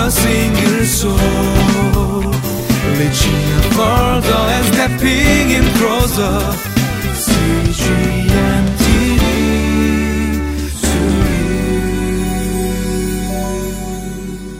a single soul, reaching out further and stepping in closer. CGNTV to you.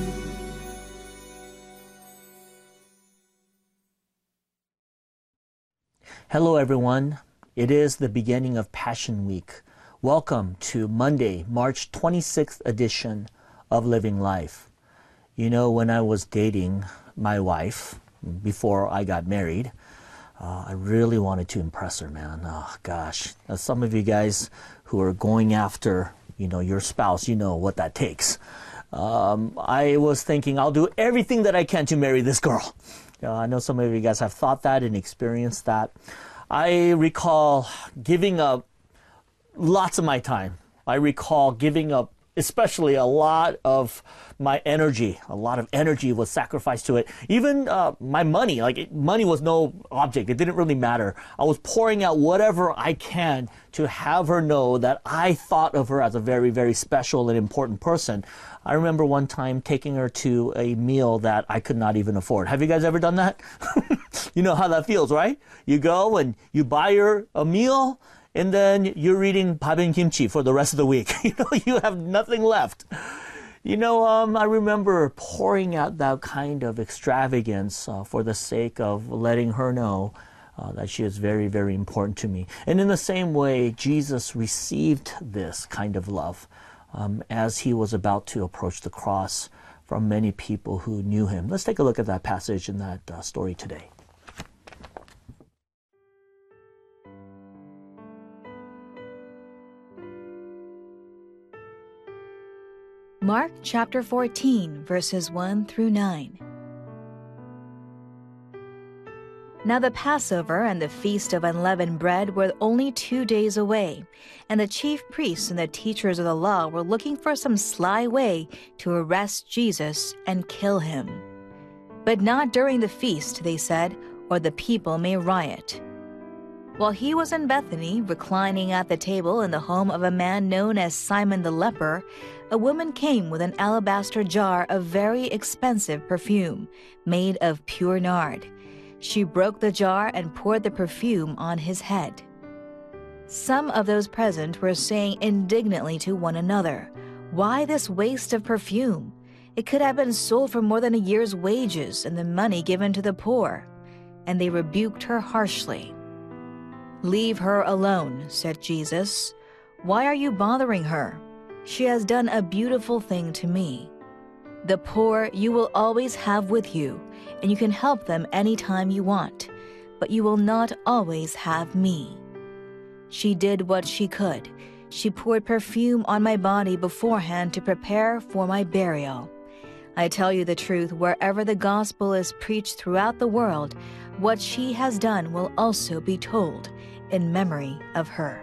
Hello everyone. It is the beginning of Passion Week. Welcome to Monday, March 26th edition of Living Life. You know, when I was dating my wife, before I got married, I really wanted to impress her, man. Oh, gosh. Now, some of you guys who are going after, your spouse, you know what that takes. I was thinking I'll do everything that I can to marry this girl. I know some of you guys have thought that and experienced that. I recall giving up lots of my time. I recall giving up especially a lot of my energy. A lot of energy was sacrificed to it. Even my money, money was no object. It didn't really matter. I was pouring out whatever I can to have her know that I thought of her as a very, very special and important person. I remember one time taking her to a meal that I could not even afford. Have you guys ever done that? You know how that feels, right? You go and you buy her a meal, and then you're eating 밥 and kimchi for the rest of the week. You have nothing left. I remember pouring out that kind of extravagance for the sake of letting her know that she is very, very important to me. And in the same way, Jesus received this kind of love as he was about to approach the cross from many people who knew him. Let's take a look at that passage in that story today. Mark chapter 14, verses 1 through 9. Now the Passover and the Feast of Unleavened Bread were only 2 days away, and the chief priests and the teachers of the law were looking for some sly way to arrest Jesus and kill him. But not during the feast, they said, or the people may riot. While he was in Bethany, reclining at the table in the home of a man known as Simon the leper, a woman came with an alabaster jar of very expensive perfume, made of pure nard. She broke the jar and poured the perfume on his head. Some of those present were saying indignantly to one another, "Why this waste of perfume? It could have been sold for more than a year's wages and the money given to the poor." And they rebuked her harshly. "Leave her alone," said Jesus. "Why are you bothering her? She has done a beautiful thing to me. The poor you will always have with you, and you can help them any time you want, but you will not always have me. She did what she could. She poured perfume on my body beforehand to prepare for my burial. I tell you the truth, wherever the gospel is preached throughout the world, what she has done will also be told in memory of her."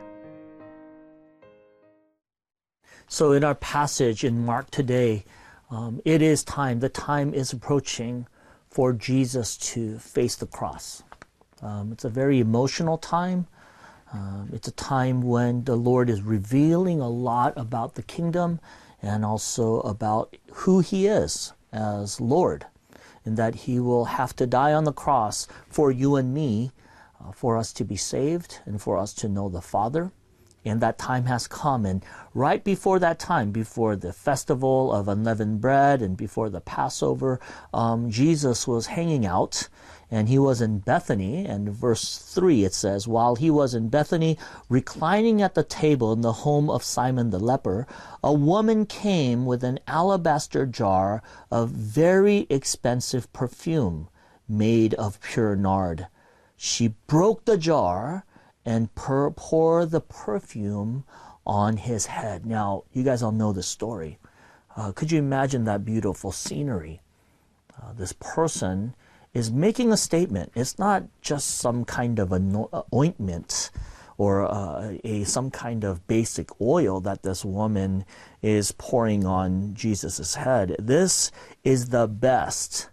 So in our passage in Mark today, it is time, the time is approaching for Jesus to face the cross. It's a very emotional time. It's a time when the Lord is revealing a lot about the kingdom and also about who he is as Lord, and that he will have to die on the cross for you and me, for us to be saved and for us to know the Father. And that time has come. And right before that time, before the festival of unleavened bread and before the Passover, Jesus was hanging out, and he was in Bethany. And verse 3, it says, while he was in Bethany, reclining at the table in the home of Simon the leper, a woman came with an alabaster jar of very expensive perfume made of pure nard. She broke the jar and pour the perfume on his head. Now, you guys all know the story. Could you imagine that beautiful scenery? This person is making a statement. It's not just some kind of an ointment or some kind of basic oil that this woman is pouring on Jesus' head. This is the best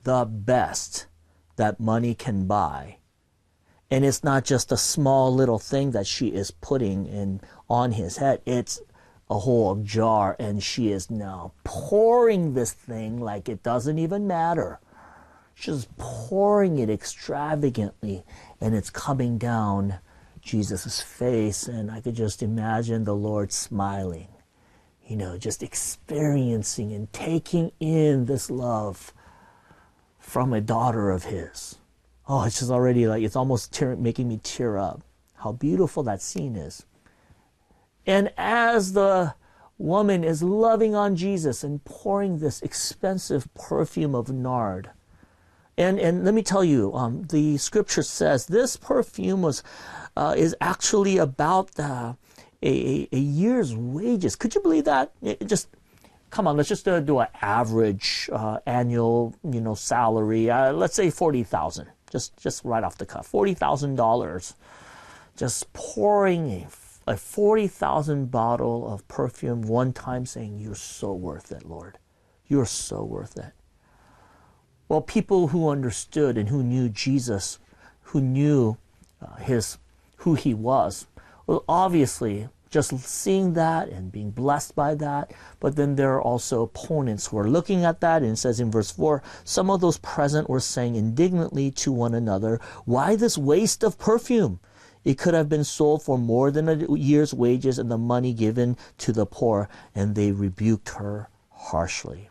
that money can buy. And it's not just a small little thing that she is putting on his head. It's a whole jar, and she is now pouring this thing like it doesn't even matter. She's pouring it extravagantly, and it's coming down Jesus' face, and I could just imagine the Lord smiling, just experiencing and taking in this love from a daughter of his. Oh, it's just already it's almost making me tear up. How beautiful that scene is. And as the woman is loving on Jesus and pouring this expensive perfume of nard, and let me tell you, the scripture says this perfume is actually about a year's wages. Could you believe that? Come on, let's just do an average annual salary. Let's say $40,000. Just right off the cuff, $40,000. Just pouring a 40,000 bottle of perfume one time, saying, "You're so worth it, Lord. You're so worth it." Well, people who understood and who knew Jesus, who knew who he was, well, obviously just seeing that and being blessed by that. But then there are also opponents who are looking at that, and it says in verse 4, some of those present were saying indignantly to one another, "Why this waste of perfume? It could have been sold for more than a year's wages and the money given to the poor." And they rebuked her harshly.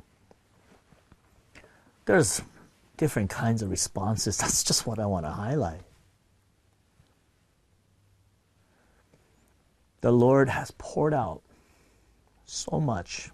There's different kinds of responses. That's just what I want to highlight. The Lord has poured out so much.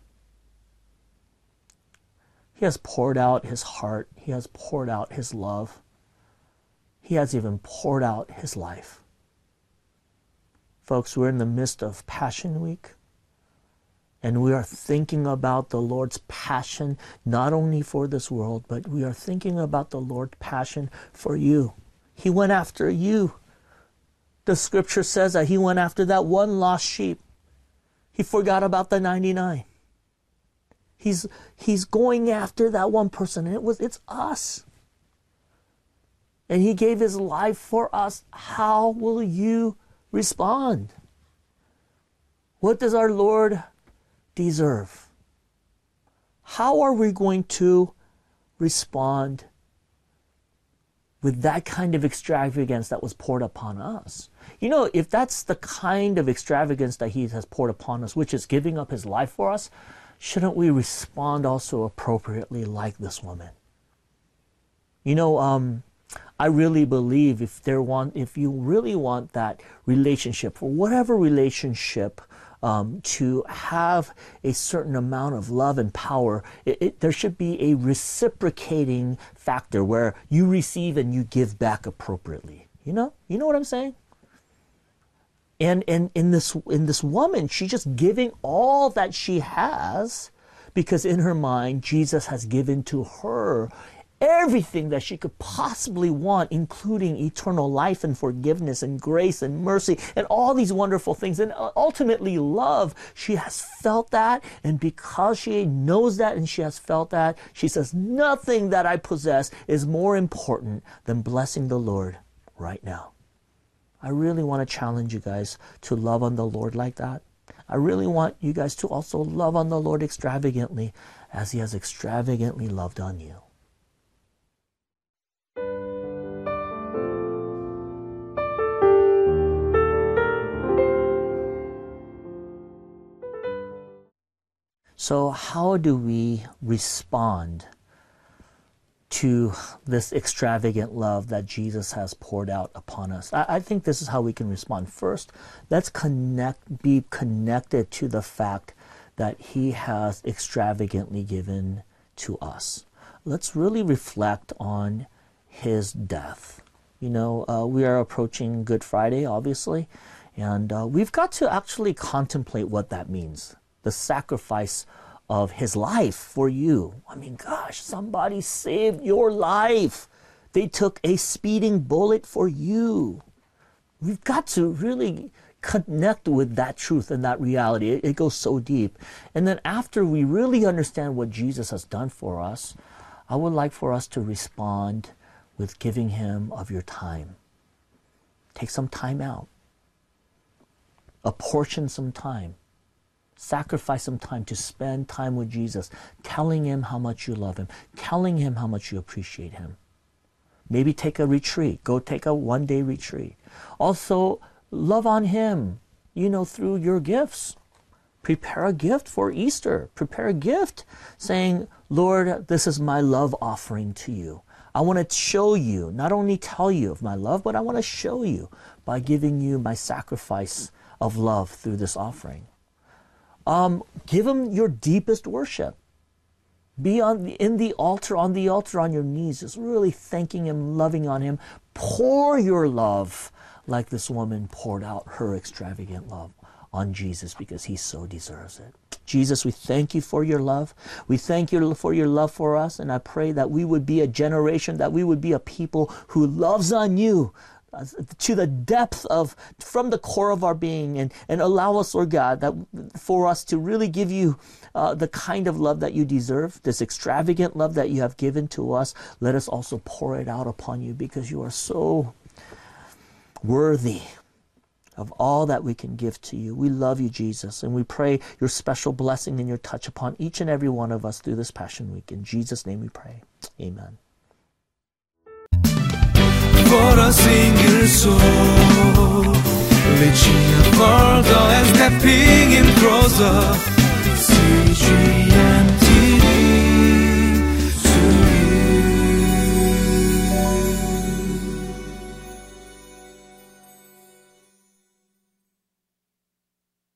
He has poured out his heart. He has poured out his love. He has even poured out his life. Folks, we're in the midst of Passion Week. And we are thinking about the Lord's passion, not only for this world, but we are thinking about the Lord's passion for you. He went after you. The scripture says that he went after that one lost sheep. He forgot about the 99. He's going after that one person, and it's us. And he gave his life for us. How will you respond? What does our Lord deserve? How are we going to respond with that kind of extravagance that was poured upon us? If that's the kind of extravagance that he has poured upon us, which is giving up his life for us, shouldn't we respond also appropriately like this woman? I really believe if you really want that relationship, for whatever relationship, to have a certain amount of love and power, there should be a reciprocating factor where you receive and you give back appropriately. You know what I'm saying? And in this woman, she's just giving all that she has, because in her mind, Jesus has given to her everything that she could possibly want, including eternal life and forgiveness and grace and mercy and all these wonderful things. And ultimately love. She has felt that. And because she knows that and she has felt that, she says, nothing that I possess is more important than blessing the Lord right now. I really want to challenge you guys to love on the Lord like that. I really want you guys to also love on the Lord extravagantly as he has extravagantly loved on you. So how do we respond to this extravagant love that Jesus has poured out upon us? I think this is how we can respond. First, let's be connected to the fact that he has extravagantly given to us. Let's really reflect on his death. We are approaching Good Friday, obviously, and we've got to actually contemplate what that means. The sacrifice of his life for you. I mean, gosh, somebody saved your life. They took a speeding bullet for you. We've got to really connect with that truth and that reality. It goes so deep. And then after we really understand what Jesus has done for us, I would like for us to respond with giving him of your time. Take some time out. Apportion some time. Sacrifice some time to spend time with Jesus, telling him how much you love him, telling him how much you appreciate him. Maybe take a retreat. Go take a one-day retreat. Also, love on him, through your gifts. Prepare a gift for Easter. Prepare a gift saying, Lord, this is my love offering to you. I want to show you, not only tell you of my love, but I want to show you by giving you my sacrifice of love through this offering. Give him your deepest worship. Be on the altar on your knees, just really thanking him, loving on him. Pour your love like this woman poured out her extravagant love on Jesus because he so deserves it. Jesus, we thank you for your love. We thank you for your love for us, and I pray that we would be a generation, that we would be a people who loves on you to the depth from the core of our being, and allow us, Lord God, that for us to really give you the kind of love that you deserve, this extravagant love that you have given to us. Let us also pour it out upon you because you are so worthy of all that we can give to you. We love you, Jesus, and we pray your special blessing and your touch upon each and every one of us through this Passion Week. In Jesus' name we pray. Amen. Våra singersång Reaching further and stepping in closer. See